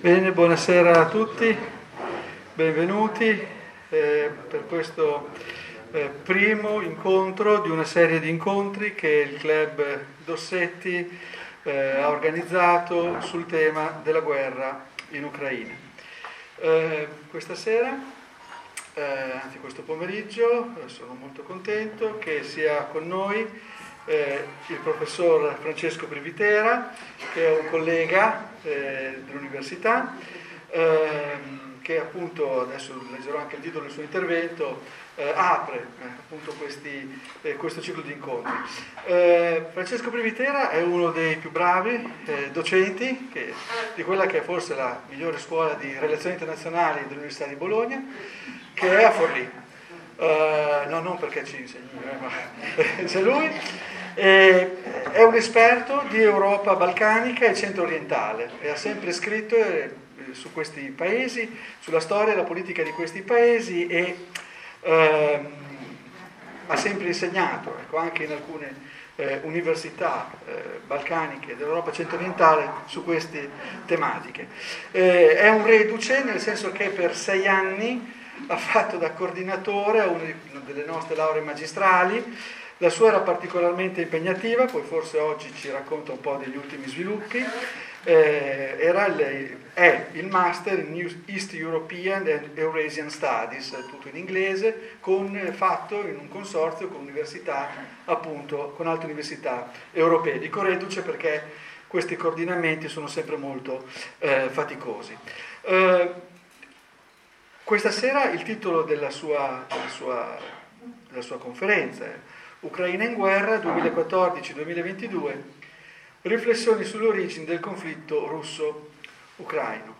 Bene, buonasera a tutti, benvenuti per questo primo incontro di una serie di incontri che il club Dossetti ha organizzato sul tema della guerra in Ucraina. Questa sera, anzi questo pomeriggio, sono molto contento che sia con noi il professor Francesco Privitera, che è un collega dell'università, che appunto, adesso leggerò anche il titolo del suo intervento, apre appunto questo ciclo di incontri. Francesco Privitera è uno dei più bravi docenti di quella che è forse la migliore scuola di relazioni internazionali dell'Università di Bologna, che è a Forlì. No, non perché ci insegni, ma c'è lui. È un esperto di Europa balcanica e centro-orientale e ha sempre scritto su questi paesi, sulla storia e la politica di questi paesi e ha sempre insegnato, ecco, anche in alcune università balcaniche dell'Europa centro-orientale su queste tematiche. È un reduce, nel senso che per 6 anni ha fatto da coordinatore a una delle nostre lauree magistrali. La sua era particolarmente impegnativa, poi forse oggi ci racconta un po' degli ultimi sviluppi. È il Master in East European and Eurasian Studies, tutto in inglese, fatto in un consorzio con università, appunto, con altre università europee. Dico reduce perché questi coordinamenti sono sempre molto faticosi. Questa sera il titolo della sua conferenza è Ucraina in guerra 2014-2022, riflessioni sulle origini del conflitto russo-ucraino.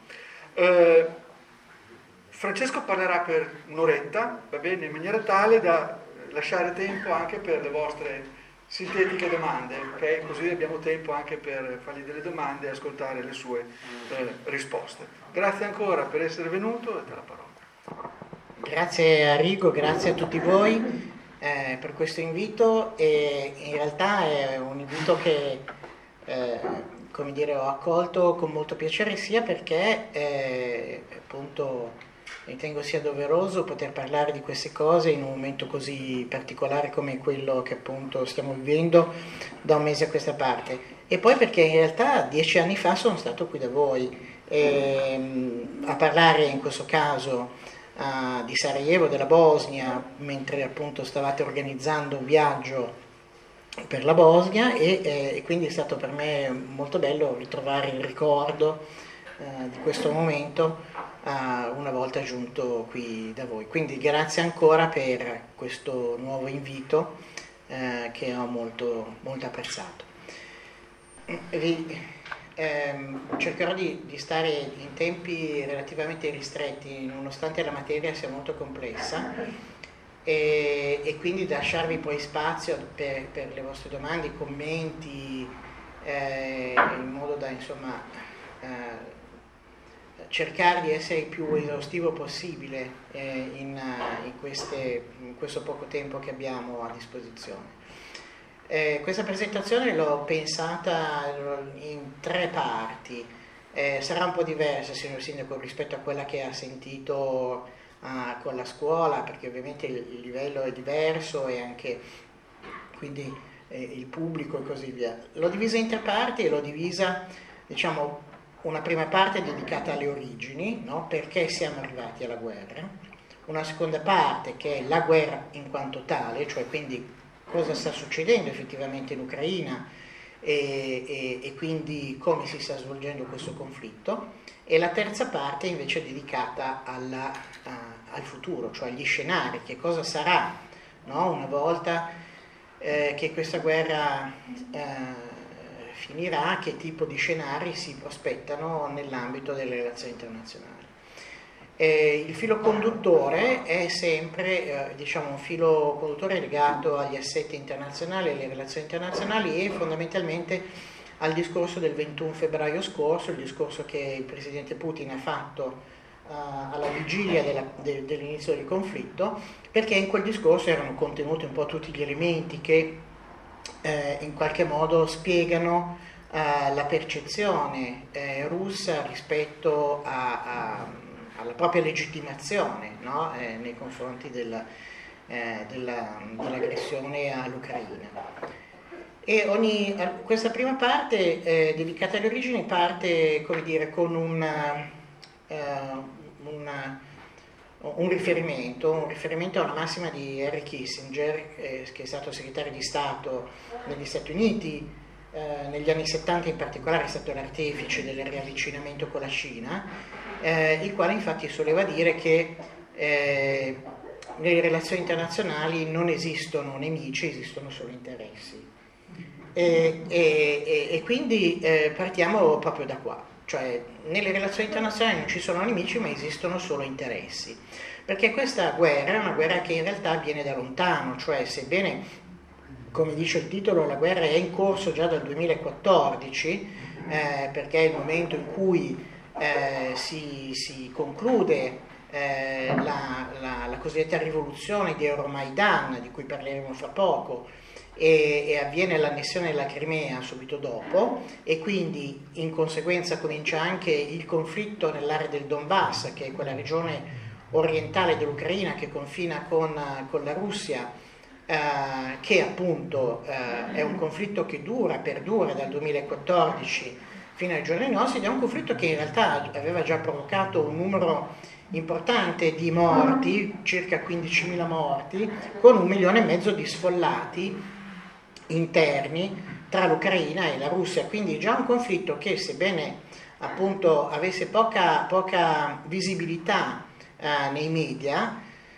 Francesco parlerà per un'oretta, va bene, in maniera tale da lasciare tempo anche per le vostre sintetiche domande, ok? Così abbiamo tempo anche per fargli delle domande e ascoltare le sue risposte. Grazie ancora per essere venuto e te la parola. Grazie a Rigo, grazie a tutti voi per questo invito, e in realtà è un invito che come dire, ho accolto con molto piacere, sia perché appunto ritengo sia doveroso poter parlare di queste cose in un momento così particolare come quello che appunto stiamo vivendo da un mese a questa parte, e poi perché in realtà 10 anni fa sono stato qui da voi a parlare in questo caso di Sarajevo, della Bosnia, mentre appunto stavate organizzando un viaggio per la Bosnia, e quindi è stato per me molto bello ritrovare il ricordo di questo momento una volta giunto qui da voi. Quindi grazie ancora per questo nuovo invito che ho molto, molto apprezzato. Cercherò di stare in tempi relativamente ristretti, nonostante la materia sia molto complessa, e quindi lasciarvi poi spazio per le vostre domande, i commenti, in modo da insomma cercare di essere il più esaustivo possibile in questo poco tempo che abbiamo a disposizione. Questa presentazione l'ho pensata in 3 parti, sarà un po' diversa, signor Sindaco, rispetto a quella che ha sentito con la scuola, perché ovviamente il livello è diverso e anche quindi il pubblico e così via. L'ho divisa in 3 parti e l'ho divisa, diciamo, una prima parte dedicata alle origini, no? Perché siamo arrivati alla guerra, una seconda parte che è la guerra in quanto tale, cioè quindi cosa sta succedendo effettivamente in Ucraina e quindi come si sta svolgendo questo conflitto, e la terza parte invece dedicata al futuro, cioè agli scenari, che cosa sarà, no? Una volta che questa guerra finirà, che tipo di scenari si prospettano nell'ambito delle relazioni internazionali. Il filo conduttore è sempre diciamo un filo conduttore legato agli assetti internazionali, alle relazioni internazionali, e fondamentalmente al discorso del 21 febbraio scorso, il discorso che il presidente Putin ha fatto alla vigilia dell'inizio del conflitto, perché in quel discorso erano contenuti un po' tutti gli elementi che in qualche modo spiegano la percezione russa rispetto alla propria legittimazione, no? Nei confronti dell'aggressione all'Ucraina. E questa prima parte dedicata alle origini parte, come dire, con un riferimento a una massima di Henry Kissinger, che è stato segretario di Stato negli Stati Uniti negli anni 70, in particolare è stato l'artefice del riavvicinamento con la Cina, il quale infatti soleva dire che nelle relazioni internazionali non esistono nemici, esistono solo interessi. E quindi partiamo proprio da qua, cioè nelle relazioni internazionali non ci sono nemici ma esistono solo interessi, perché questa guerra è una guerra che in realtà viene da lontano, cioè sebbene, come dice il titolo, la guerra è in corso già dal 2014, perché è il momento in cui si conclude la cosiddetta rivoluzione di Euromaidan, di cui parleremo fra poco, e avviene l'annessione della Crimea subito dopo, e quindi in conseguenza comincia anche il conflitto nell'area del Donbass, che è quella regione orientale dell'Ucraina che confina con la Russia, che appunto è un conflitto che perdura dal 2014 fino ai giorni nostri, ed è un conflitto che in realtà aveva già provocato un numero importante di morti, circa 15.000 morti, con 1,5 milioni di sfollati interni tra l'Ucraina e la Russia, quindi già un conflitto che, sebbene appunto avesse poca visibilità nei media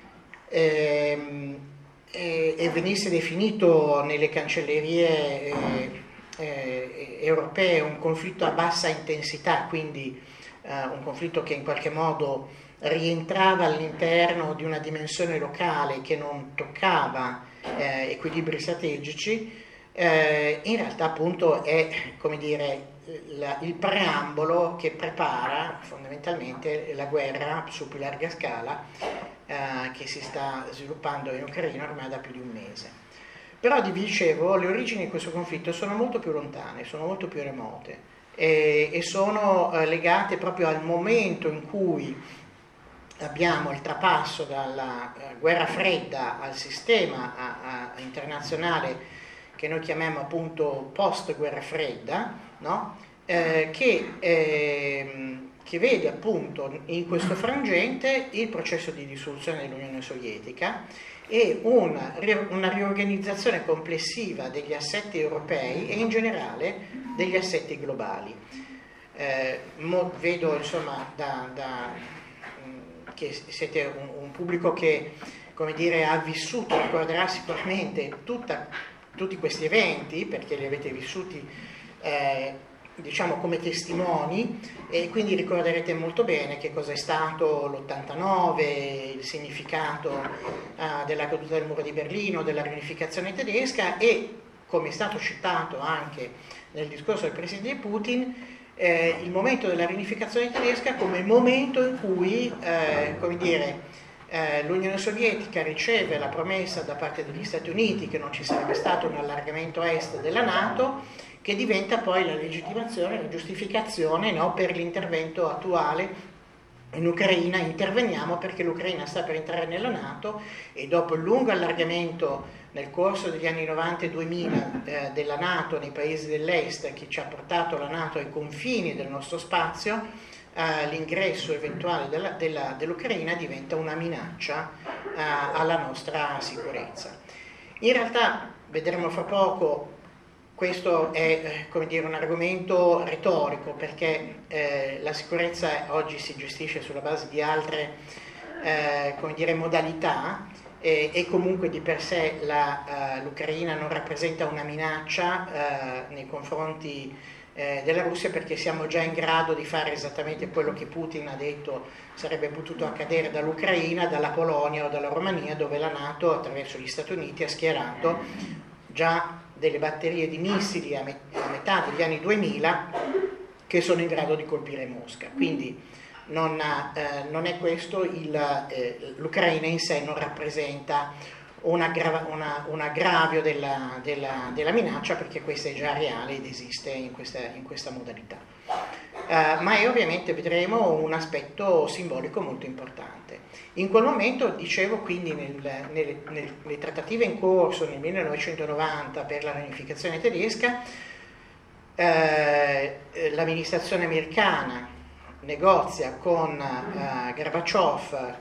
e venisse definito nelle cancellerie europee un conflitto a bassa intensità, quindi un conflitto che in qualche modo rientrava all'interno di una dimensione locale che non toccava equilibri strategici, in realtà appunto è, come dire, il preambolo che prepara fondamentalmente la guerra su più larga scala che si sta sviluppando in Ucraina ormai da più di un mese. Però, vi dicevo, le origini di questo conflitto sono molto più lontane, sono molto più remote e sono legate proprio al momento in cui abbiamo il trapasso dalla guerra fredda al sistema internazionale che noi chiamiamo appunto post guerra fredda, no? Che vede appunto in questo frangente il processo di dissoluzione dell'Unione Sovietica e una riorganizzazizione complessiva degli assetti europei e in generale degli assetti globali. Vedo insomma che siete un pubblico che, come dire, ha vissuto, ricorderà sicuramente tutti questi eventi, perché li avete vissuti diciamo come testimoni, e quindi ricorderete molto bene che cosa è stato l'89, il significato della caduta del muro di Berlino, della riunificazione tedesca e, come è stato citato anche nel discorso del presidente Putin, il momento della riunificazione tedesca come momento in cui come dire, l'Unione Sovietica riceve la promessa da parte degli Stati Uniti che non ci sarebbe stato un allargamento a est della NATO, che diventa poi la legittimazione, la giustificazione, no, per l'intervento attuale in Ucraina. Interveniamo perché l'Ucraina sta per entrare nella NATO e dopo il lungo allargamento nel corso degli anni 90 e 2000 della NATO nei paesi dell'est, che ci ha portato la NATO ai confini del nostro spazio, l'ingresso eventuale dell'Ucraina diventa una minaccia alla nostra sicurezza. In realtà, vedremo fra poco, questo è, come dire, un argomento retorico, perché la sicurezza oggi si gestisce sulla base di altre come dire, modalità, e comunque di per sé l'Ucraina non rappresenta una minaccia nei confronti della Russia, perché siamo già in grado di fare esattamente quello che Putin ha detto sarebbe potuto accadere dall'Ucraina, dalla Polonia o dalla Romania, dove la NATO attraverso gli Stati Uniti ha schierato già delle batterie di missili a metà degli anni 2000 che sono in grado di colpire Mosca. Quindi non è questo, l'Ucraina in sé non rappresenta un aggravio della minaccia, perché questa è già reale ed esiste in questa modalità. Ma è ovviamente, vedremo, un aspetto simbolico molto importante. In quel momento, dicevo, quindi nelle trattative in corso nel 1990 per la riunificazione tedesca, l'amministrazione americana negozia con Gorbaciov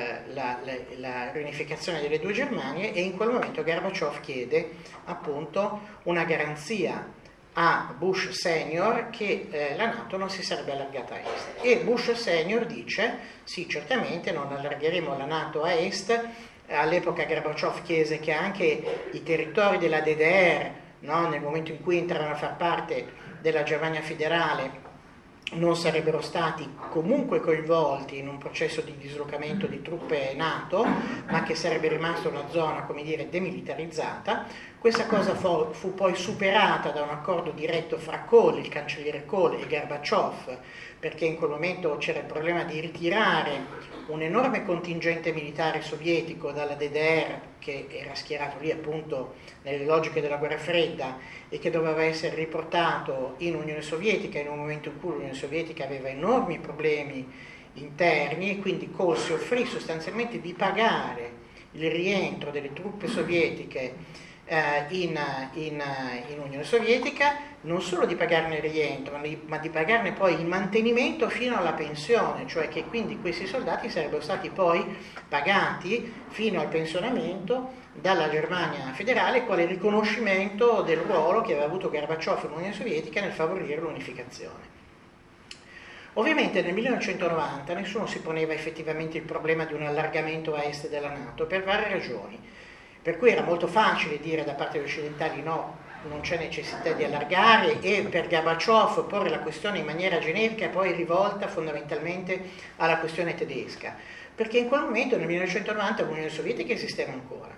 la riunificazione delle due Germanie, e in quel momento Gorbaciov chiede appunto una garanzia a Bush Senior che la NATO non si sarebbe allargata a est, e Bush Senior dice sì, certamente non allargheremo la NATO a est. All'epoca Gorbaciov chiese che anche i territori della DDR, no, nel momento in cui entrano a far parte della Germania federale, non sarebbero stati comunque coinvolti in un processo di dislocamento di truppe NATO, ma che sarebbe rimasta una zona, come dire, demilitarizzata. Questa cosa fu poi superata da un accordo diretto fra Kohl, il cancelliere Kohl, e Gorbaciov, perché in quel momento c'era il problema di ritirare un enorme contingente militare sovietico dalla DDR, che era schierato lì appunto nelle logiche della guerra fredda e che doveva essere riportato in Unione Sovietica in un momento in cui l'Unione Sovietica aveva enormi problemi interni, e quindi Kohl si offrì sostanzialmente di pagare il rientro delle truppe sovietiche in Unione Sovietica, non solo di pagarne il rientro, ma di pagarne poi il mantenimento fino alla pensione, cioè che quindi questi soldati sarebbero stati poi pagati fino al pensionamento dalla Germania federale, quale riconoscimento del ruolo che aveva avuto Gorbaciov in Unione Sovietica nel favorire l'unificazione. Ovviamente nel 1990 nessuno si poneva effettivamente il problema di un allargamento a est della NATO per varie ragioni, per cui era molto facile dire da parte degli occidentali no, non c'è necessità di allargare, e per Gorbaciov porre la questione in maniera generica e poi rivolta fondamentalmente alla questione tedesca, perché in quel momento nel 1990 l'Unione Sovietica esisteva ancora.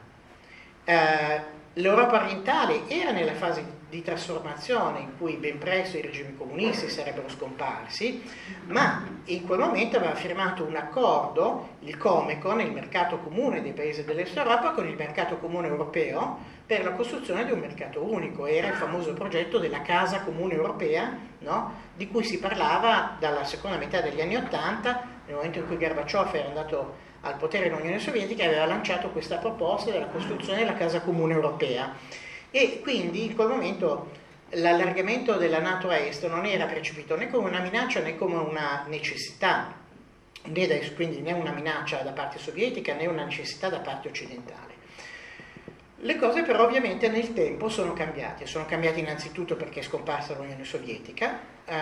L'Europa orientale era nella fase di trasformazione in cui ben presto i regimi comunisti sarebbero scomparsi, ma in quel momento aveva firmato un accordo, il Comecon, il mercato comune dei paesi dell'Est Europa, con il mercato comune europeo per la costruzione di un mercato unico. Era il famoso progetto della Casa Comune Europea, no? Di cui si parlava dalla seconda metà degli anni '80, nel momento in cui Gorbaciov era andato al potere dell'Unione Sovietica, aveva lanciato questa proposta della costruzione della Casa Comune Europea, e quindi in quel momento l'allargamento della NATO a est non era percepito né come una minaccia né come una necessità, quindi né una minaccia da parte sovietica né una necessità da parte occidentale. Le cose però ovviamente nel tempo sono cambiate innanzitutto perché è scomparsa l'Unione Sovietica,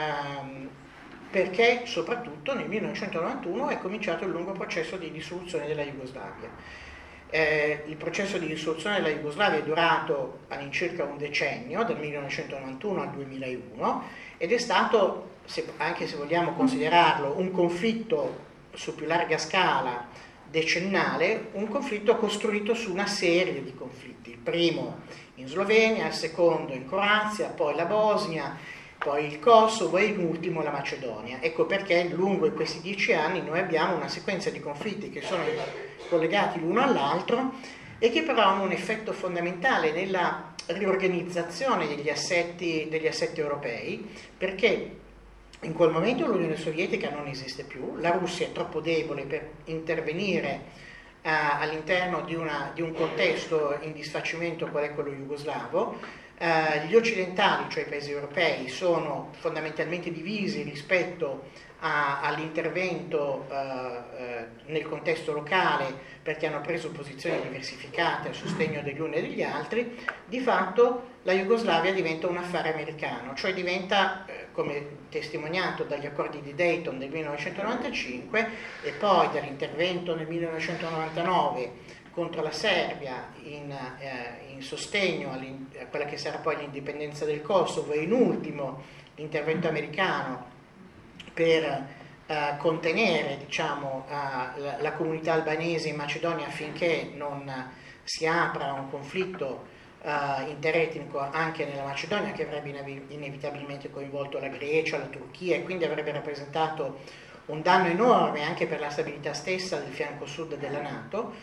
perché soprattutto nel 1991 è cominciato il lungo processo di dissoluzione della Jugoslavia. Il processo di dissoluzione della Jugoslavia è durato all'incirca un decennio, dal 1991 al 2001, ed è stato, anche se vogliamo considerarlo un conflitto su più larga scala decennale, un conflitto costruito su una serie di conflitti, il primo in Slovenia, il secondo in Croazia, poi la Bosnia, poi il Kosovo e in ultimo la Macedonia. Ecco perché lungo questi 10 anni noi abbiamo una sequenza di conflitti che sono collegati l'uno all'altro e che però hanno un effetto fondamentale nella riorganizzazione degli assetti europei, perché in quel momento l'Unione Sovietica non esiste più, la Russia è troppo debole per intervenire all'interno di un contesto in disfacimento qual è quello jugoslavo. Gli occidentali, cioè i paesi europei, sono fondamentalmente divisi rispetto all'intervento nel contesto locale, perché hanno preso posizioni diversificate a sostegno degli uni e degli altri. Di fatto la Jugoslavia diventa un affare americano, cioè diventa, come testimoniato dagli accordi di Dayton del 1995 e poi dall'intervento nel 1999 contro la Serbia in sostegno a quella che sarà poi l'indipendenza del Kosovo, e in ultimo l'intervento americano per contenere, diciamo, la comunità albanese in Macedonia affinché non si apra un conflitto interetnico anche nella Macedonia, che avrebbe inevitabilmente coinvolto la Grecia, la Turchia, e quindi avrebbe rappresentato un danno enorme anche per la stabilità stessa del fianco sud della NATO.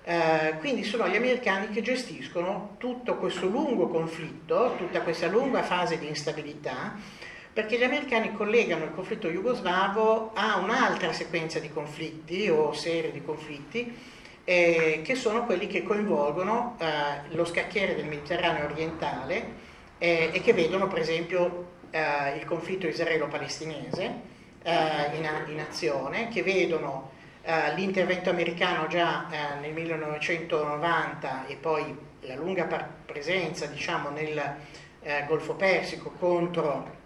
Quindi sono gli americani che gestiscono tutto questo lungo conflitto, tutta questa lunga fase di instabilità, perché gli americani collegano il conflitto jugoslavo a un'altra sequenza di conflitti o serie di conflitti che sono quelli che coinvolgono lo scacchiere del Mediterraneo orientale e che vedono per esempio il conflitto israelo-palestinese in azione, che vedono l'intervento americano già nel 1990 e poi la lunga presenza, diciamo, nel Golfo Persico contro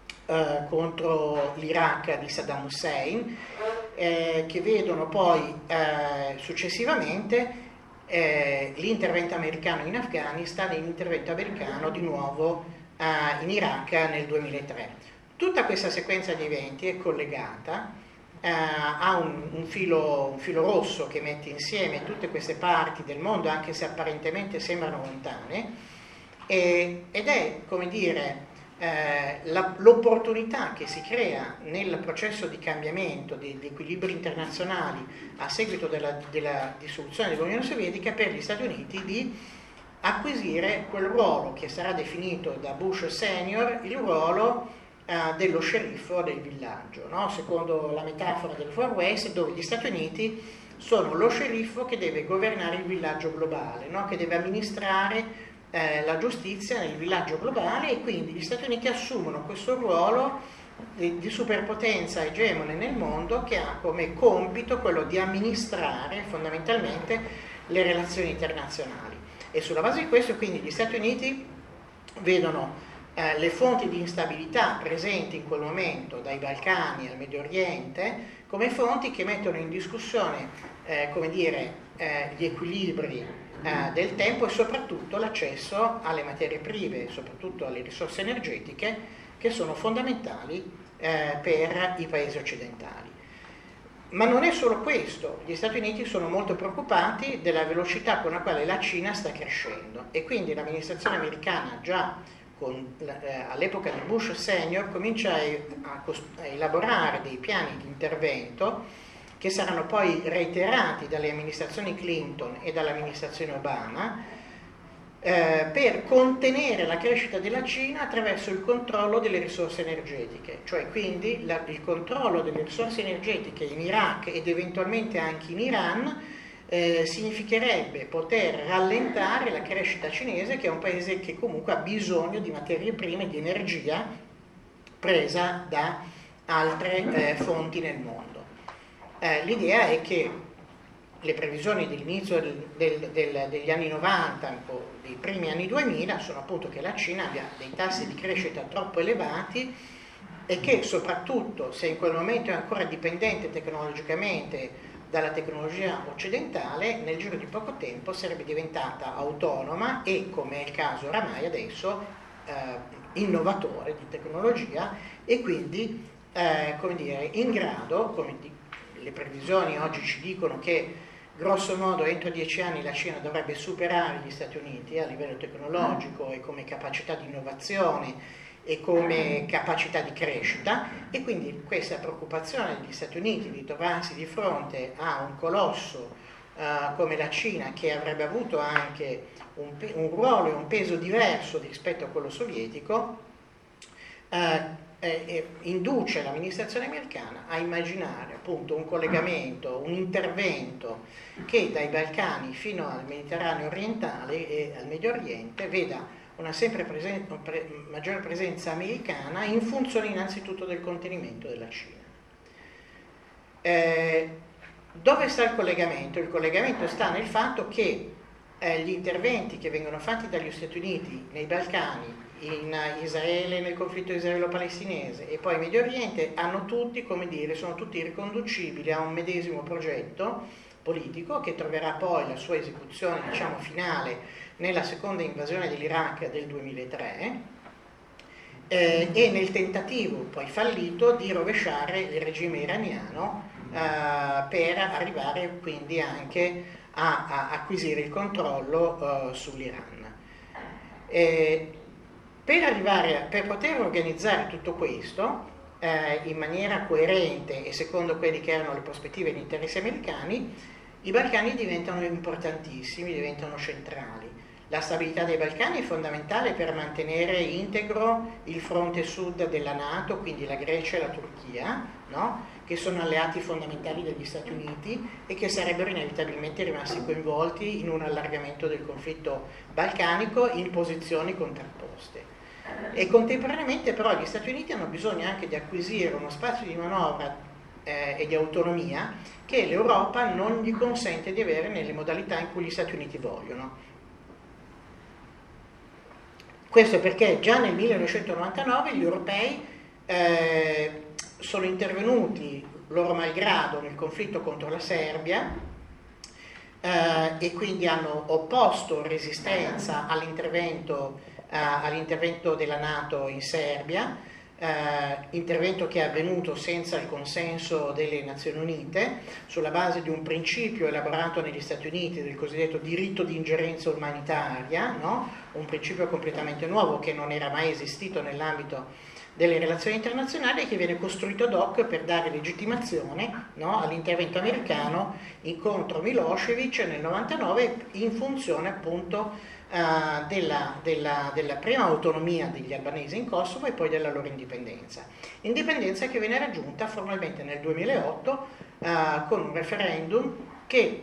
l'Iraq di Saddam Hussein, che vedono poi successivamente l'intervento americano in Afghanistan e l'intervento americano di nuovo in Iraq nel 2003. Tutta questa sequenza di eventi è collegata ha un filo rosso che mette insieme tutte queste parti del mondo, anche se apparentemente sembrano lontane, ed è, come dire, l'opportunità che si crea nel processo di cambiamento degli equilibri internazionali a seguito della dissoluzione dell'Unione Sovietica per gli Stati Uniti di acquisire quel ruolo che sarà definito da Bush senior, il ruolo dello sceriffo del villaggio, no? Secondo la metafora del Far West, dove gli Stati Uniti sono lo sceriffo che deve governare il villaggio globale, no? Che deve amministrare la giustizia nel villaggio globale, e quindi gli Stati Uniti assumono questo ruolo di superpotenza egemone nel mondo, che ha come compito quello di amministrare fondamentalmente le relazioni internazionali. E sulla base di questo quindi gli Stati Uniti vedono le fonti di instabilità presenti in quel momento, dai Balcani al Medio Oriente, come fonti che mettono in discussione come dire, gli equilibri del tempo e soprattutto l'accesso alle materie prive, soprattutto alle risorse energetiche, che sono fondamentali per i paesi occidentali. Ma non è solo questo, gli Stati Uniti sono molto preoccupati della velocità con la quale la Cina sta crescendo, e quindi l'amministrazione americana già all'epoca di Bush senior comincia a elaborare dei piani di intervento che saranno poi reiterati dalle amministrazioni Clinton e dall'amministrazione Obama per contenere la crescita della Cina attraverso il controllo delle risorse energetiche, cioè quindi il controllo delle risorse energetiche in Iraq ed eventualmente anche in Iran significherebbe poter rallentare la crescita cinese, che è un paese che comunque ha bisogno di materie prime, di energia presa da altre fonti nel mondo. L'idea è che le previsioni dell'inizio degli anni 90, dei primi anni 2000, sono appunto che la Cina abbia dei tassi di crescita troppo elevati e che soprattutto, se in quel momento è ancora dipendente tecnologicamente dalla tecnologia occidentale, nel giro di poco tempo sarebbe diventata autonoma e, come è il caso oramai adesso, innovatore di tecnologia, e quindi come dire, in grado, come le previsioni oggi ci dicono, che grosso modo entro 10 anni la Cina dovrebbe superare gli Stati Uniti a livello tecnologico e come capacità di innovazione e come capacità di crescita, e quindi questa preoccupazione degli Stati Uniti di trovarsi di fronte a un colosso come la Cina, che avrebbe avuto anche un ruolo e un peso diverso rispetto a quello sovietico, induce l'amministrazione americana a immaginare appunto un collegamento, un intervento che dai Balcani fino al Mediterraneo orientale e al Medio Oriente veda una sempre maggiore presenza americana in funzione innanzitutto del contenimento della Cina. Dove sta il collegamento? Il collegamento sta nel fatto che gli interventi che vengono fatti dagli Stati Uniti nei Balcani, in Israele, nel conflitto israelo-palestinese e poi in Medio Oriente, hanno tutti, come dire, sono tutti riconducibili a un medesimo progetto politico che troverà poi la sua esecuzione, diciamo, finale nella seconda invasione dell'Iraq del 2003 e nel tentativo poi fallito di rovesciare il regime iraniano per arrivare quindi anche a acquisire il controllo sull'Iran. Per poter organizzare tutto questo in maniera coerente e secondo quelli che erano le prospettive e gli interessi americani, i Balcani diventano importantissimi, diventano centrali. La stabilità dei Balcani è fondamentale per mantenere integro il fronte sud della NATO, quindi la Grecia e la Turchia, no? Che sono alleati fondamentali degli Stati Uniti e che sarebbero inevitabilmente rimasti coinvolti in un allargamento del conflitto balcanico in posizioni contrapposte. E contemporaneamente però gli Stati Uniti hanno bisogno anche di acquisire uno spazio di manovra e di autonomia che l'Europa non gli consente di avere nelle modalità in cui gli Stati Uniti vogliono. Questo perché già nel 1999 gli europei sono intervenuti loro malgrado nel conflitto contro la Serbia e quindi hanno opposto resistenza all'intervento della NATO in Serbia, intervento che è avvenuto senza il consenso delle Nazioni Unite, sulla base di un principio elaborato negli Stati Uniti del cosiddetto diritto di ingerenza umanitaria, no? Un principio completamente nuovo che non era mai esistito nell'ambito delle relazioni internazionali e che viene costruito ad hoc per dare legittimazione, no? All'intervento americano contro Milosevic nel 99 in funzione appunto della prima autonomia degli albanesi in Kosovo e poi della loro indipendenza che viene raggiunta formalmente nel 2008 con un referendum che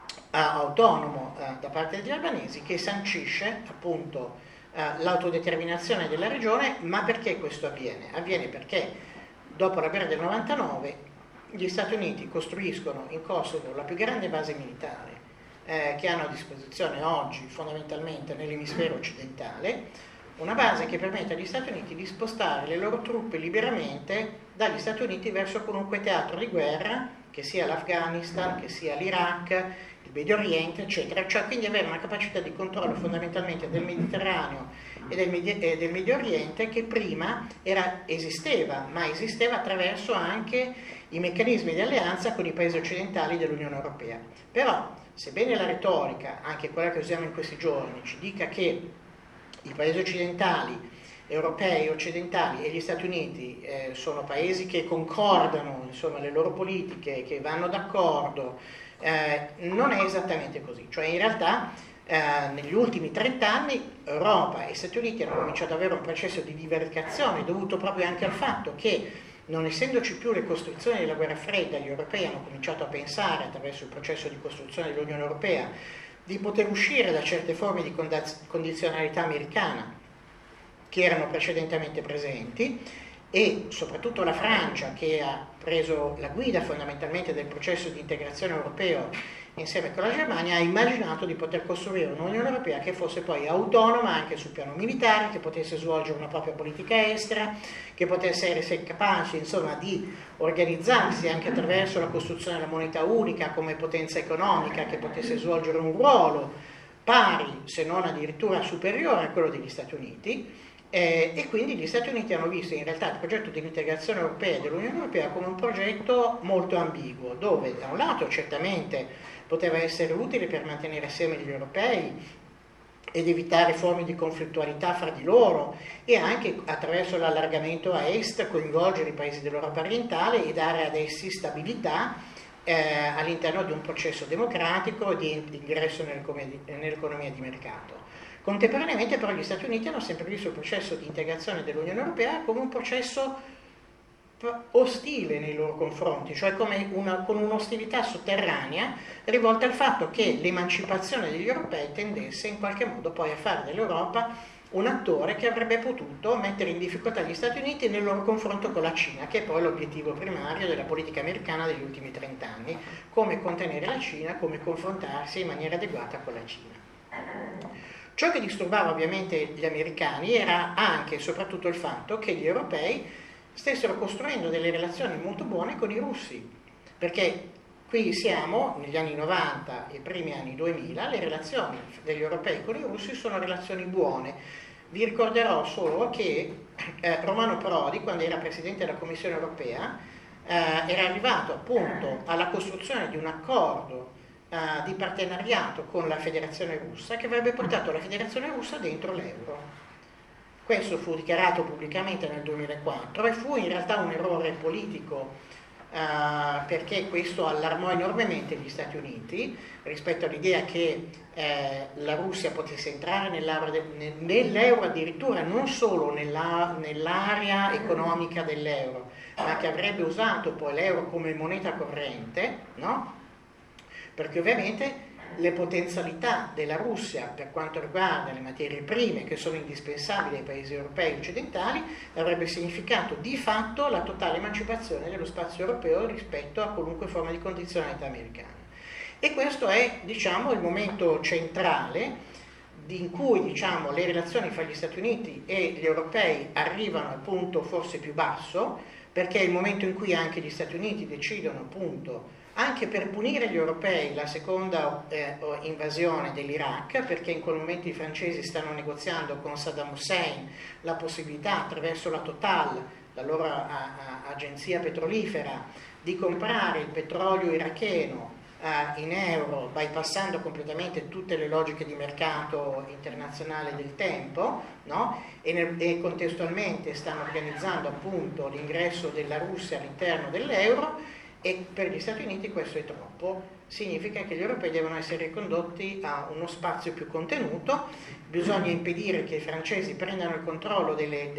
autonomo da parte degli albanesi che sancisce appunto l'autodeterminazione della regione. Ma perché questo avviene? Avviene perché dopo la guerra del 99 gli Stati Uniti costruiscono in Kosovo la più grande base militare che hanno a disposizione oggi fondamentalmente nell'emisfero occidentale, una base che permette agli Stati Uniti di spostare le loro truppe liberamente dagli Stati Uniti verso qualunque teatro di guerra, che sia l'Afghanistan, che sia l'Iraq, il Medio Oriente, eccetera, cioè quindi avere una capacità di controllo fondamentalmente del Mediterraneo e del Medio Oriente che prima esisteva, ma esisteva attraverso anche i meccanismi di alleanza con i paesi occidentali dell'Unione Europea. Però sebbene la retorica, anche quella che usiamo in questi giorni, ci dica che i paesi occidentali, europei, occidentali e gli Stati Uniti sono paesi che concordano, insomma, le loro politiche, che vanno d'accordo, non è esattamente così. Cioè in realtà negli ultimi 30 anni Europa e Stati Uniti hanno cominciato ad avere un processo di divaricazione dovuto proprio anche al fatto che non essendoci più le costruzioni della guerra fredda, gli europei hanno cominciato a pensare, attraverso il processo di costruzione dell'Unione Europea, di poter uscire da certe forme di condizionalità americana che erano precedentemente presenti, e soprattutto la Francia, che ha preso la guida fondamentalmente del processo di integrazione europeo insieme con la Germania, ha immaginato di poter costruire un'Unione Europea che fosse poi autonoma anche sul piano militare, che potesse svolgere una propria politica estera, che potesse essere capace insomma di organizzarsi anche attraverso la costruzione della moneta unica come potenza economica, che potesse svolgere un ruolo pari se non addirittura superiore a quello degli Stati Uniti. E quindi gli Stati Uniti hanno visto in realtà il progetto dell'integrazione europea e dell'Unione Europea come un progetto molto ambiguo, dove da un lato certamente poteva essere utile per mantenere assieme gli europei ed evitare forme di conflittualità fra di loro, e anche attraverso l'allargamento a est coinvolgere i paesi dell'Europa orientale e dare ad essi stabilità all'interno di un processo democratico di ingresso nell'economia di mercato. Contemporaneamente però gli Stati Uniti hanno sempre visto il processo di integrazione dell'Unione Europea come un processo ostile nei loro confronti, cioè con un'ostilità sotterranea rivolta al fatto che l'emancipazione degli europei tendesse in qualche modo poi a fare dell'Europa un attore che avrebbe potuto mettere in difficoltà gli Stati Uniti nel loro confronto con la Cina, che è poi l'obiettivo primario della politica americana degli ultimi 30 anni, come contenere la Cina, come confrontarsi in maniera adeguata con la Cina. Ciò che disturbava ovviamente gli americani era anche e soprattutto il fatto che gli europei stessero costruendo delle relazioni molto buone con i russi, perché qui siamo negli anni 90 e primi anni 2000, le relazioni degli europei con i russi sono relazioni buone. Vi ricorderò solo che Romano Prodi, quando era presidente della Commissione europea, era arrivato appunto alla costruzione di un accordo di partenariato con la Federazione Russa che avrebbe portato la Federazione Russa dentro l'euro. Questo fu dichiarato pubblicamente nel 2004 e fu in realtà un errore politico perché questo allarmò enormemente gli Stati Uniti rispetto all'idea che la Russia potesse entrare nell'euro addirittura non solo nell'area economica dell'euro, ma che avrebbe usato poi l'euro come moneta corrente, no? Perché ovviamente le potenzialità della Russia per quanto riguarda le materie prime che sono indispensabili ai paesi europei occidentali avrebbe significato di fatto la totale emancipazione dello spazio europeo rispetto a qualunque forma di condizionalità americana. E questo è, diciamo, il momento centrale in cui, diciamo, le relazioni fra gli Stati Uniti e gli europei arrivano al punto forse più basso, perché è il momento in cui anche gli Stati Uniti decidono, appunto, anche per punire gli europei la seconda invasione dell'Iraq, perché in quel momento i francesi stanno negoziando con Saddam Hussein la possibilità attraverso la Total, la loro agenzia petrolifera, di comprare il petrolio iracheno in euro, bypassando completamente tutte le logiche di mercato internazionale del tempo, no? E contestualmente stanno organizzando appunto l'ingresso della Russia all'interno dell'euro. E per gli Stati Uniti questo è troppo, significa che gli europei devono essere ricondotti a uno spazio più contenuto, bisogna impedire che i francesi prendano il controllo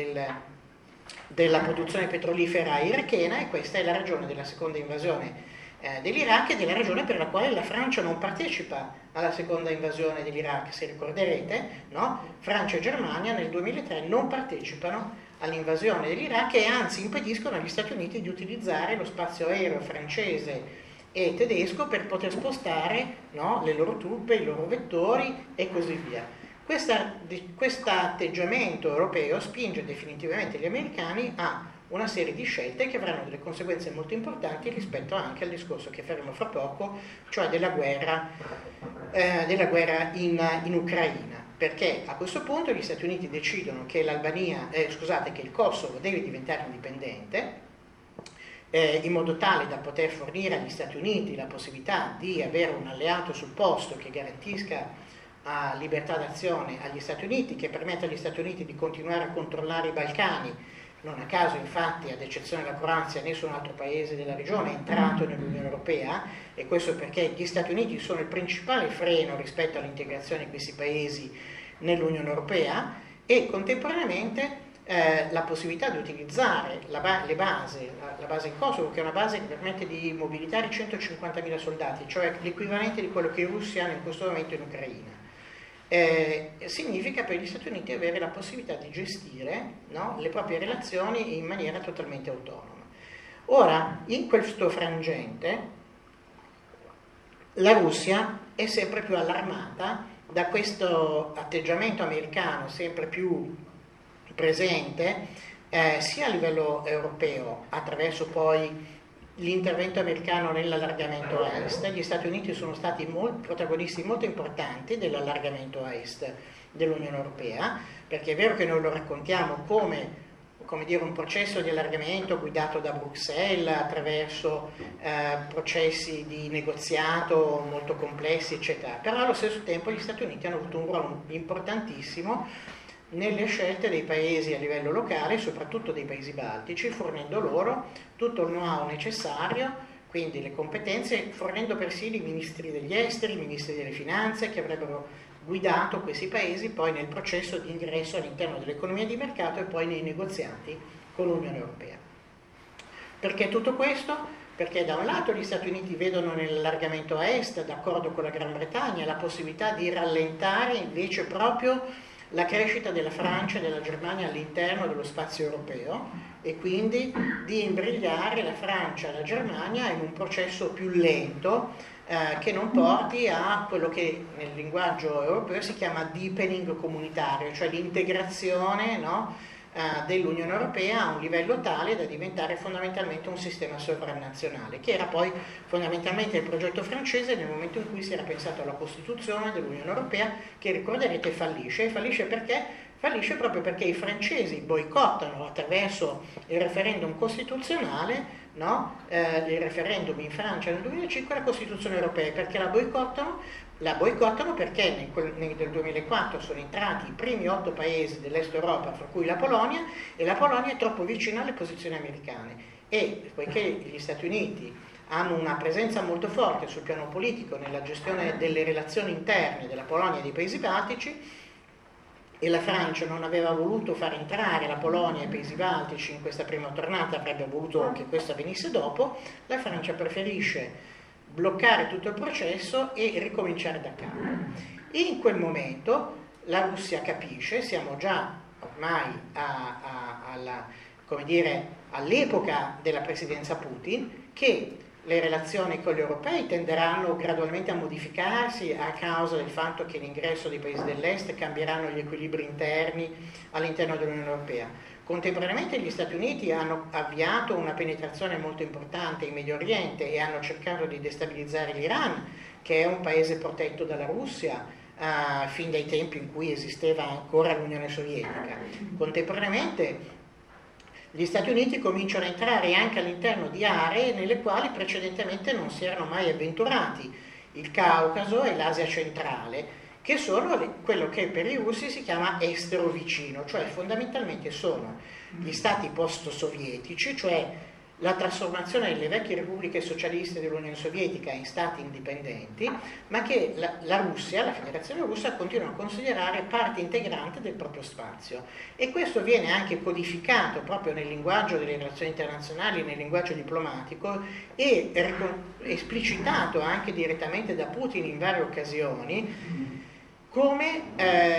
della produzione petrolifera irachena, e questa è la ragione della seconda invasione dell'Iraq, ed è la ragione per la quale la Francia non partecipa alla seconda invasione dell'Iraq. Se ricorderete, no? Francia e Germania nel 2003 non partecipano all'invasione dell'Iraq e anzi impediscono agli Stati Uniti di utilizzare lo spazio aereo francese e tedesco per poter spostare, no, le loro truppe, i loro vettori e così via. Questo atteggiamento europeo spinge definitivamente gli americani a una serie di scelte che avranno delle conseguenze molto importanti rispetto anche al discorso che faremo fra poco, cioè della guerra in Ucraina. Perché a questo punto gli Stati Uniti decidono che che il Kosovo deve diventare indipendente, in modo tale da poter fornire agli Stati Uniti la possibilità di avere un alleato sul posto che garantisca libertà d'azione agli Stati Uniti, che permetta agli Stati Uniti di continuare a controllare i Balcani. Non a caso, infatti, ad eccezione della Croazia, nessun altro paese della regione è entrato nell'Unione Europea, e questo perché gli Stati Uniti sono il principale freno rispetto all'integrazione di questi paesi nell'Unione Europea, e contemporaneamente la possibilità di utilizzare la base in Kosovo, che è una base che permette di mobilitare 150.000 soldati, cioè l'equivalente di quello che i russi hanno in questo momento in Ucraina. Significa per gli Stati Uniti avere la possibilità di gestire, no, le proprie relazioni in maniera totalmente autonoma. Ora, in questo frangente, la Russia è sempre più allarmata da questo atteggiamento americano sempre più presente, sia a livello europeo, attraverso poi l'intervento americano nell'allargamento a est. Gli Stati Uniti sono stati protagonisti molto importanti dell'allargamento a est dell'Unione Europea, perché è vero che noi lo raccontiamo come dire, un processo di allargamento guidato da Bruxelles attraverso processi di negoziato molto complessi, eccetera, però allo stesso tempo gli Stati Uniti hanno avuto un ruolo importantissimo nelle scelte dei paesi a livello locale, soprattutto dei paesi baltici, fornendo loro tutto il know-how necessario, quindi le competenze, fornendo persino i ministri degli esteri, i ministri delle finanze, che avrebbero guidato questi paesi poi nel processo di ingresso all'interno dell'economia di mercato e poi nei negoziati con l'Unione Europea. Perché tutto questo? Perché da un lato gli Stati Uniti vedono nell'allargamento a est, d'accordo con la Gran Bretagna, la possibilità di rallentare invece proprio la crescita della Francia e della Germania all'interno dello spazio europeo, e quindi di imbrigliare la Francia e la Germania in un processo più lento che non porti a quello che nel linguaggio europeo si chiama deepening comunitario, cioè l'integrazione, no, dell'Unione Europea a un livello tale da diventare fondamentalmente un sistema sovranazionale, che era poi fondamentalmente il progetto francese nel momento in cui si era pensato alla Costituzione dell'Unione Europea, che ricorderete fallisce. E fallisce perché? Fallisce proprio perché i francesi boicottano attraverso il referendum costituzionale, no? Il referendum in Francia nel 2005 la Costituzione europea, perché la boicottano perché nel 2004 sono entrati i primi 8 paesi dell'Est Europa, fra cui la Polonia, e la Polonia è troppo vicina alle posizioni americane. e poiché gli Stati Uniti hanno una presenza molto forte sul piano politico nella gestione delle relazioni interne della Polonia e dei Paesi Baltici, e la Francia non aveva voluto far entrare la Polonia e i Paesi Baltici in questa prima tornata, avrebbe voluto che questo avvenisse dopo, la Francia preferisce bloccare tutto il processo e ricominciare da capo. In quel momento la Russia capisce, siamo già ormai all'epoca della presidenza Putin, che le relazioni con gli europei tenderanno gradualmente a modificarsi a causa del fatto che l'ingresso dei paesi dell'est cambieranno gli equilibri interni all'interno dell'Unione Europea. Contemporaneamente gli Stati Uniti hanno avviato una penetrazione molto importante in Medio Oriente e hanno cercato di destabilizzare l'Iran, che è un paese protetto dalla Russia fin dai tempi in cui esisteva ancora l'Unione Sovietica. Contemporaneamente gli Stati Uniti cominciano a entrare anche all'interno di aree nelle quali precedentemente non si erano mai avventurati, il Caucaso e l'Asia centrale, che sono quello che per i russi si chiama estero vicino, cioè fondamentalmente sono gli stati post-sovietici, cioè la trasformazione delle vecchie repubbliche socialiste dell'Unione Sovietica in stati indipendenti, ma che la Russia, la Federazione Russa, continua a considerare parte integrante del proprio spazio. E questo viene anche codificato proprio nel linguaggio delle relazioni internazionali, nel linguaggio diplomatico, e esplicitato anche direttamente da Putin in varie occasioni, come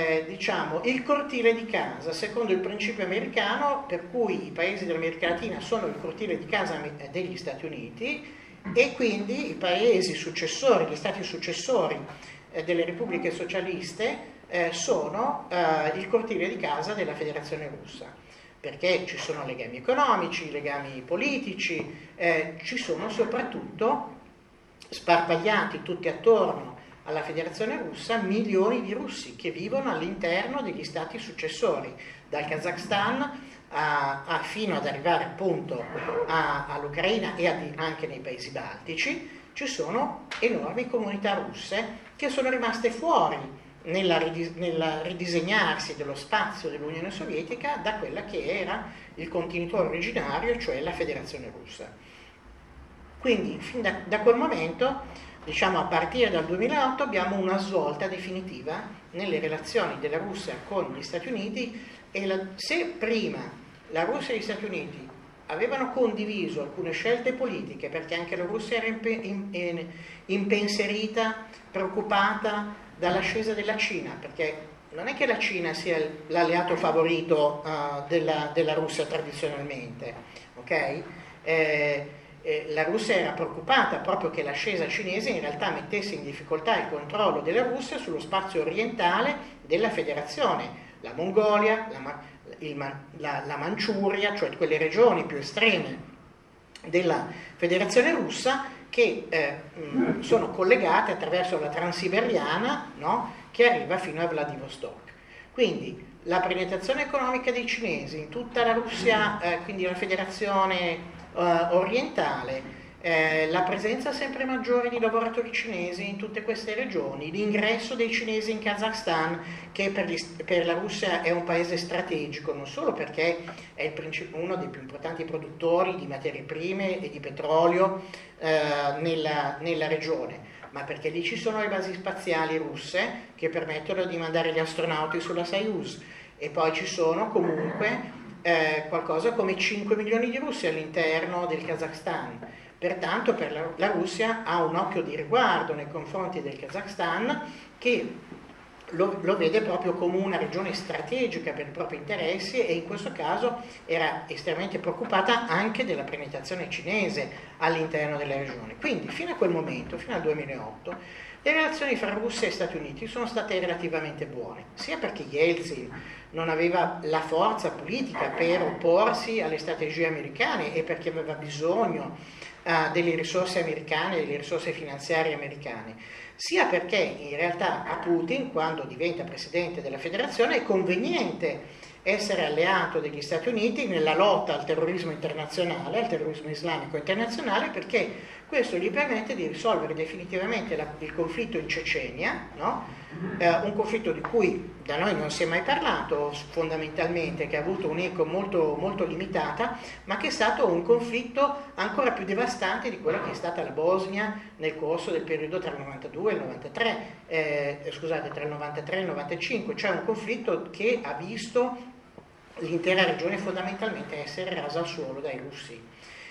il cortile di casa, secondo il principio americano, per cui i paesi dell'America Latina sono il cortile di casa degli Stati Uniti, e quindi i paesi successori, gli stati successori delle repubbliche socialiste sono il cortile di casa della Federazione Russa, perché ci sono legami economici, legami politici, ci sono soprattutto sparpagliati tutti attorno alla Federazione Russa milioni di russi che vivono all'interno degli stati successori, dal Kazakhstan fino ad arrivare appunto all'Ucraina e anche nei paesi baltici. Ci sono enormi comunità russe che sono rimaste fuori nel ridisegnarsi dello spazio dell'Unione Sovietica da quella che era il contenitore originario, cioè la Federazione Russa. Quindi fin da quel momento, diciamo a partire dal 2008, abbiamo una svolta definitiva nelle relazioni della Russia con gli Stati Uniti, e se prima la Russia e gli Stati Uniti avevano condiviso alcune scelte politiche, perché anche la Russia era impensierita, preoccupata dall'ascesa della Cina, perché non è che la Cina sia l'alleato favorito della Russia tradizionalmente, ok? La Russia era preoccupata proprio che l'ascesa cinese in realtà mettesse in difficoltà il controllo della Russia sullo spazio orientale della Federazione, la Mongolia, la Manciuria, cioè quelle regioni più estreme della Federazione Russa che sono collegate attraverso la Transiberiana, no? Che arriva fino a Vladivostok. Quindi la penetrazione economica dei cinesi in tutta la Russia, quindi la Federazione orientale, la presenza sempre maggiore di lavoratori cinesi in tutte queste regioni, l'ingresso dei cinesi in Kazakhstan, che per la Russia è un paese strategico, non solo perché è uno dei più importanti produttori di materie prime e di petrolio nella regione, ma perché lì ci sono le basi spaziali russe che permettono di mandare gli astronauti sulla Soyuz, e poi ci sono comunque qualcosa come 5 milioni di russi all'interno del Kazakhstan. Pertanto per la Russia ha un occhio di riguardo nei confronti del Kazakhstan, che lo vede proprio come una regione strategica per i propri interessi, e in questo caso era estremamente preoccupata anche della penetrazione cinese all'interno della regione. Quindi fino a quel momento, fino al 2008, le relazioni fra Russia e Stati Uniti sono state relativamente buone, sia perché Yeltsin non aveva la forza politica per opporsi alle strategie americane e perché aveva bisogno delle risorse americane, delle risorse finanziarie americane, sia perché in realtà a Putin, quando diventa presidente della federazione, è conveniente essere alleato degli Stati Uniti nella lotta al terrorismo internazionale, al terrorismo islamico internazionale, perché questo gli permette di risolvere definitivamente il conflitto in Cecenia, no? un conflitto di cui da noi non si è mai parlato fondamentalmente, che ha avuto un'eco molto, molto limitata, ma che è stato un conflitto ancora più devastante di quella che è stata la Bosnia nel corso del periodo tra il 92 e il 93, tra il 93 e il 95, cioè un conflitto che ha visto l'intera regione fondamentalmente essere rasa al suolo dai russi.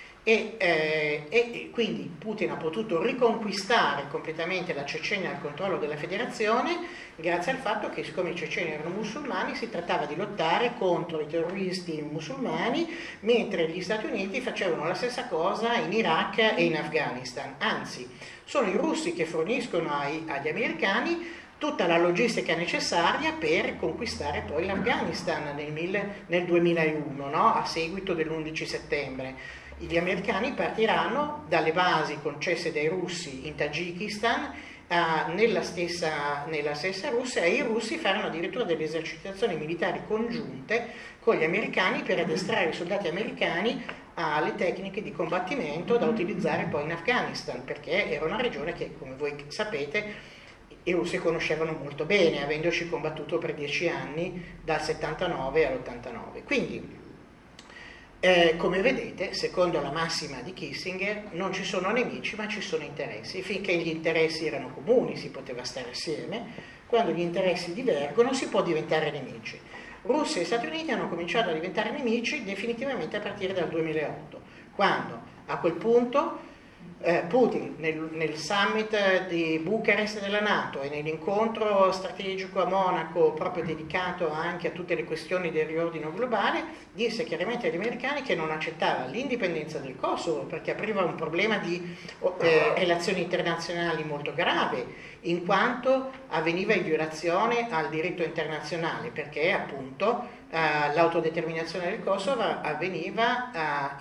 E quindi Putin ha potuto riconquistare completamente la Cecenia al controllo della federazione grazie al fatto che, siccome i ceceni erano musulmani, si trattava di lottare contro i terroristi musulmani, mentre gli Stati Uniti facevano la stessa cosa in Iraq e in Afghanistan. Anzi, sono i russi che forniscono agli americani tutta la logistica necessaria per conquistare poi l'Afghanistan nel 2001, no? A seguito dell'11 settembre. Gli americani partiranno dalle basi concesse dai russi in Tagikistan nella stessa Russia, e i russi faranno addirittura delle esercitazioni militari congiunte con gli americani per addestrare i soldati americani alle tecniche di combattimento da utilizzare poi in Afghanistan, perché era una regione che, come voi sapete, i russi conoscevano molto bene, avendoci combattuto per 10 anni dal 79 all'89. Quindi, come vedete, secondo la massima di Kissinger, non ci sono nemici ma ci sono interessi. Finché gli interessi erano comuni si poteva stare assieme, quando gli interessi divergono si può diventare nemici. Russia e Stati Uniti hanno cominciato a diventare nemici definitivamente a partire dal 2008, quando a quel punto Putin nel summit di Bucarest della NATO e nell'incontro strategico a Monaco, proprio dedicato anche a tutte le questioni del riordino globale, disse chiaramente agli americani che non accettava l'indipendenza del Kosovo perché apriva un problema di relazioni internazionali molto grave, in quanto avveniva in violazione al diritto internazionale, perché appunto l'autodeterminazione del Kosovo avveniva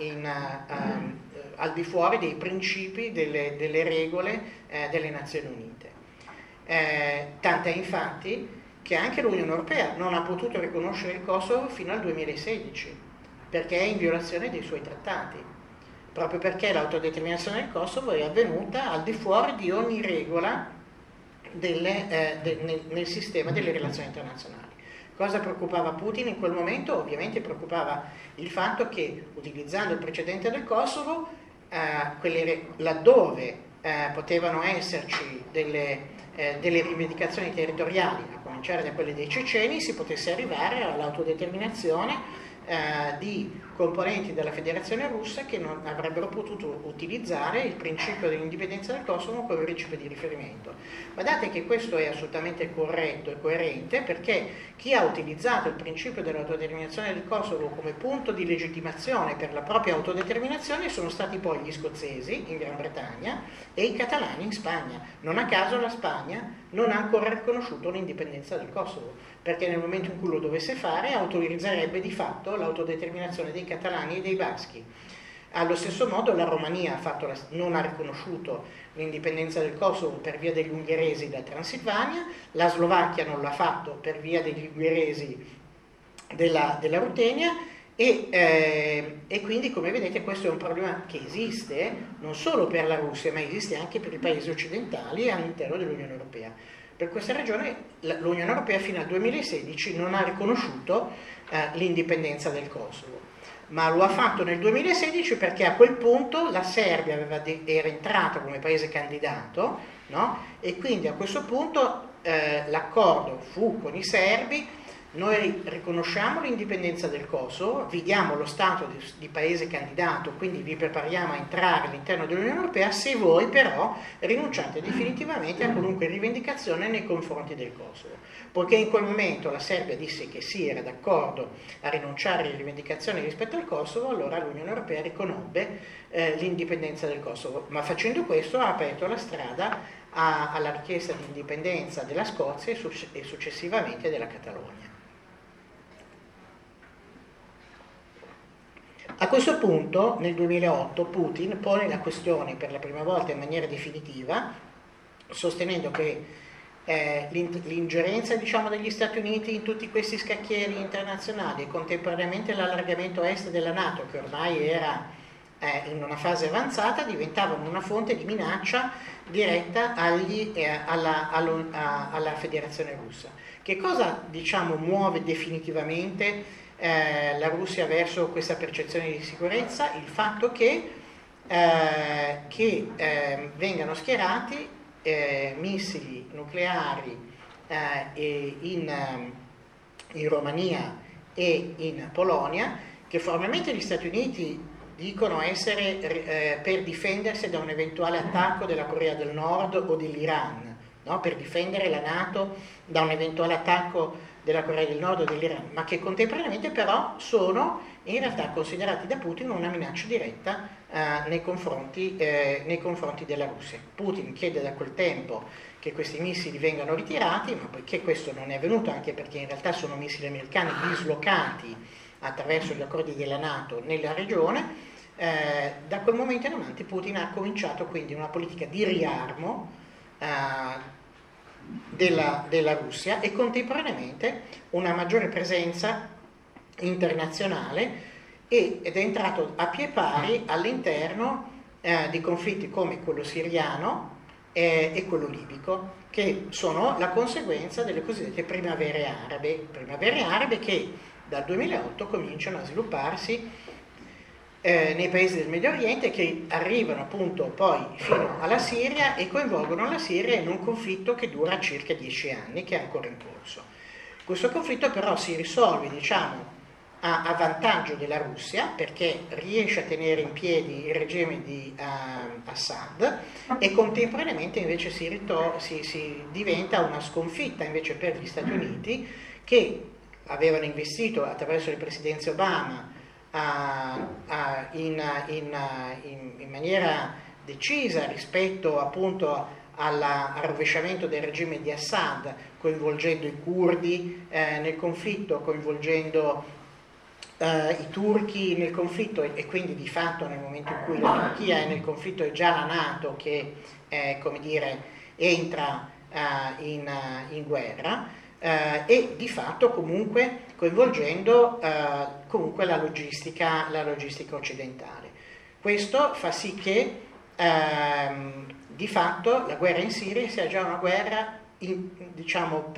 al di fuori dei principi, delle regole delle Nazioni Unite. Tant'è infatti che anche l'Unione Europea non ha potuto riconoscere il Kosovo fino al 2016, perché è in violazione dei suoi trattati, proprio perché l'autodeterminazione del Kosovo è avvenuta al di fuori di ogni regola nel sistema delle relazioni internazionali. Cosa preoccupava Putin in quel momento? Ovviamente preoccupava il fatto che, utilizzando il precedente del Kosovo, laddove potevano esserci delle rivendicazioni territoriali, a cominciare da quelle dei ceceni, si potesse arrivare all'autodeterminazione di componenti della Federazione Russa che non avrebbero potuto utilizzare il principio dell'indipendenza del Kosovo come principio di riferimento. Guardate che questo è assolutamente corretto e coerente, perché chi ha utilizzato il principio dell'autodeterminazione del Kosovo come punto di legittimazione per la propria autodeterminazione sono stati poi gli scozzesi in Gran Bretagna e i catalani in Spagna. Non a caso la Spagna non ha ancora riconosciuto l'indipendenza del Kosovo, perché nel momento in cui lo dovesse fare autorizzerebbe di fatto l'autodeterminazione dei catalani e dei baschi. Allo stesso modo la Romania non ha riconosciuto l'indipendenza del Kosovo per via degli ungheresi da Transilvania, la Slovacchia non l'ha fatto per via degli ungheresi della Rutenia, e quindi, come vedete, questo è un problema che esiste non solo per la Russia, ma esiste anche per i paesi occidentali e all'interno dell'Unione Europea. Per questa ragione l'Unione Europea fino al 2016 non ha riconosciuto l'indipendenza del Kosovo, ma lo ha fatto nel 2016 perché a quel punto la Serbia era entrata come paese candidato, no? E quindi a questo punto l'accordo fu con i serbi: noi riconosciamo l'indipendenza del Kosovo, vi diamo lo stato di paese candidato, quindi vi prepariamo a entrare all'interno dell'Unione Europea se voi però rinunciate definitivamente a qualunque rivendicazione nei confronti del Kosovo. Poiché in quel momento la Serbia disse che sì, era d'accordo a rinunciare alle rivendicazioni rispetto al Kosovo, allora l'Unione Europea riconobbe l'indipendenza del Kosovo, ma facendo questo ha aperto la strada alla richiesta di indipendenza della Scozia e successivamente della Catalogna. A questo punto, nel 2008, Putin pone la questione per la prima volta in maniera definitiva, sostenendo che l'ingerenza, degli Stati Uniti in tutti questi scacchieri internazionali e contemporaneamente l'allargamento a est della NATO, che ormai era in una fase avanzata diventavano una fonte di minaccia diretta alla Federazione Russa. Che cosa, diciamo, muove definitivamente la Russia verso questa percezione di sicurezza? Il fatto che vengano schierati missili nucleari in Romania e in Polonia, che formalmente gli Stati Uniti dicono essere per difendersi da un eventuale attacco della Corea del Nord o dell'Iran, no? Per difendere la NATO da un eventuale attacco della Corea del Nord o dell'Iran, ma che contemporaneamente però sono in realtà considerati da Putin una minaccia diretta nei confronti della Russia. Putin chiede da quel tempo che questi missili vengano ritirati, ma poiché questo non è avvenuto, anche perché in realtà sono missili americani dislocati attraverso gli accordi della NATO nella regione, da quel momento in avanti Putin ha cominciato quindi una politica di riarmo della Russia e contemporaneamente una maggiore presenza internazionale ed è entrato a piè pari all'interno di conflitti come quello siriano e quello libico, che sono la conseguenza delle cosiddette primavere arabe che dal 2008 cominciano a svilupparsi nei paesi del Medio Oriente, che arrivano appunto poi fino alla Siria e coinvolgono la Siria in un conflitto che dura circa 10 anni, che è ancora in corso. Questo conflitto però si risolve, diciamo, a vantaggio della Russia, perché riesce a tenere in piedi il regime di Assad, e contemporaneamente invece si diventa una sconfitta invece per gli Stati Uniti, che avevano investito attraverso le presidenze Obama in maniera decisa rispetto appunto al rovesciamento del regime di Assad, coinvolgendo i curdi nel conflitto, coinvolgendo i turchi nel conflitto, e quindi di fatto nel momento in cui la Turchia è nel conflitto è già la NATO che come dire, entra in guerra, e di fatto comunque coinvolgendo comunque la logistica occidentale. Questo fa sì che di fatto la guerra in Siria sia già una guerra diciamo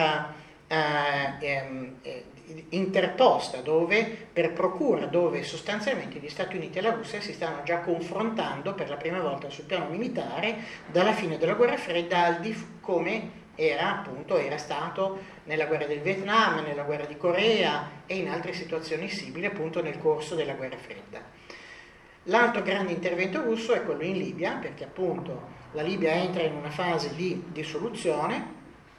interposta, per procura, dove sostanzialmente gli Stati Uniti e la Russia si stanno già confrontando per la prima volta sul piano militare dalla fine della guerra fredda, come era stato nella guerra del Vietnam, nella guerra di Corea e in altre situazioni simili appunto nel corso della guerra fredda. L'altro grande intervento russo è quello in Libia, perché appunto la Libia entra in una fase di dissoluzione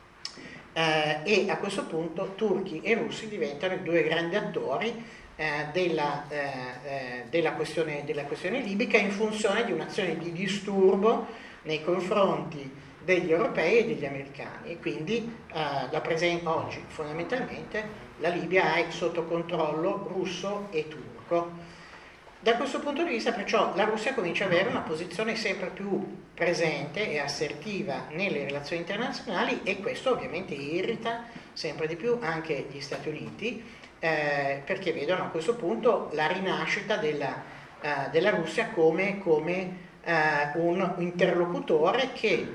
e a questo punto turchi e russi diventano i due grandi attori della questione libica, in funzione di un'azione di disturbo nei confronti degli europei e degli americani, e quindi oggi fondamentalmente la Libia è sotto controllo russo e turco. Da questo punto di vista perciò la Russia comincia ad avere una posizione sempre più presente e assertiva nelle relazioni internazionali, e questo ovviamente irrita sempre di più anche gli Stati Uniti, perché vedono a questo punto la rinascita della Russia come un interlocutore che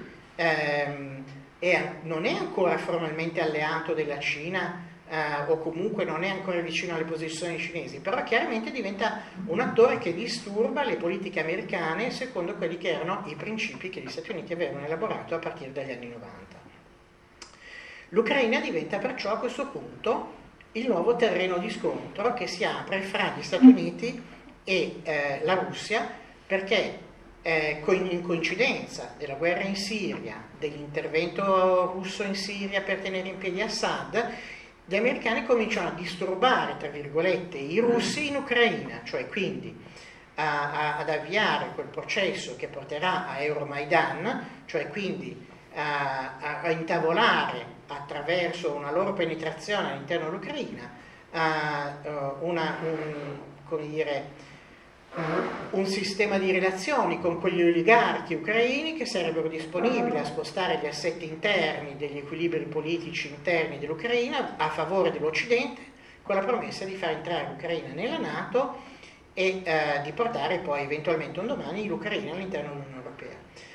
non è ancora formalmente alleato della Cina, o comunque non è ancora vicino alle posizioni cinesi, però chiaramente diventa un attore che disturba le politiche americane secondo quelli che erano i principi che gli Stati Uniti avevano elaborato a partire dagli anni 90. L'Ucraina diventa perciò a questo punto il nuovo terreno di scontro che si apre fra gli Stati Uniti e la Russia, perché in coincidenza della guerra in Siria, dell'intervento russo in Siria per tenere in piedi Assad, gli americani cominciano a disturbare, tra virgolette, i russi in Ucraina, cioè quindi ad avviare quel processo che porterà a Euromaidan, cioè quindi a intavolare attraverso una loro penetrazione all'interno dell'Ucraina un sistema di relazioni con quegli oligarchi ucraini che sarebbero disponibili a spostare gli assetti interni degli equilibri politici interni dell'Ucraina a favore dell'Occidente, con la promessa di far entrare l'Ucraina nella NATO e di portare poi eventualmente un domani l'Ucraina all'interno dell'Unione Europea.